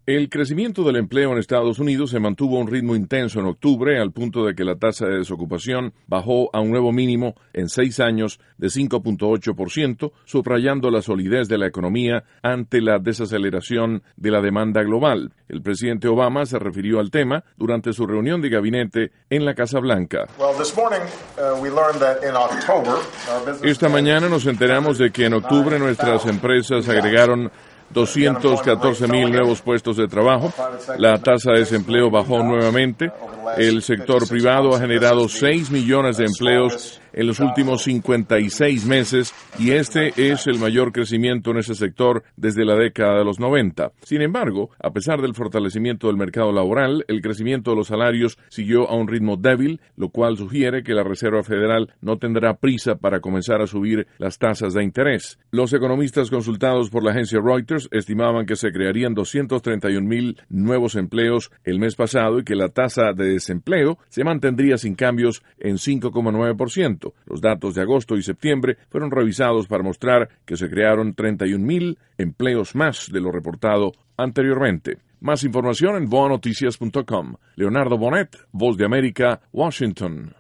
El crecimiento del empleo en Estados Unidos se mantuvo a un ritmo intenso en octubre, al punto de que la tasa de desocupación bajó a un nuevo mínimo en 6 años de 5.8%, subrayando la solidez de la economía ante la desaceleración de la demanda global. El presidente Obama se refirió al tema durante su reunión de gabinete en la Casa Blanca. Esta mañana nos enteramos de que en octubre nuestras empresas agregaron 214,000 nuevos puestos de trabajo. La tasa de desempleo bajó nuevamente. El sector privado ha generado 6 millones de empleos en los últimos 56 meses y este es el mayor crecimiento en ese sector desde la década de los 90. Sin embargo, a pesar del fortalecimiento del mercado laboral, el crecimiento de los salarios siguió a un ritmo débil, lo cual sugiere que la Reserva Federal no tendrá prisa para comenzar a subir las tasas de interés. Los economistas consultados por la agencia Reuters estimaban que se crearían 231,000 nuevos empleos el mes pasado y que la tasa de desempleo se mantendría sin cambios en 5,9%. Los datos de agosto y septiembre fueron revisados para mostrar que se crearon 31,000 empleos más de lo reportado anteriormente. Más información en voanoticias.com. Leonardo Bonet, Voz de América, Washington.